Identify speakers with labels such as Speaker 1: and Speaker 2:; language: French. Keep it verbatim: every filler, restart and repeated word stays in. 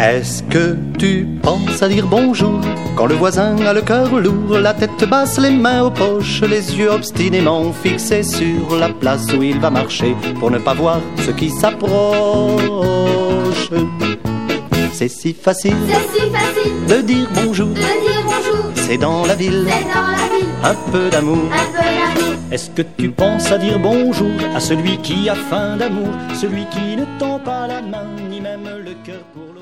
Speaker 1: Est-ce que tu penses à dire bonjour quand le voisin a le cœur lourd, la tête basse, les mains aux poches, les yeux obstinément fixés sur la place où il va marcher pour ne pas voir ce qui s'approche? C'est si facile,
Speaker 2: c'est si facile
Speaker 1: de dire bonjour,
Speaker 2: de dire bonjour.
Speaker 1: C'est dans la ville,
Speaker 2: c'est dans la ville,
Speaker 1: un peu d'amour,
Speaker 2: un peu d'amour.
Speaker 1: Est-ce que tu penses à dire bonjour à celui qui a faim d'amour, celui qui ne tend pas la main ni même le cœur pour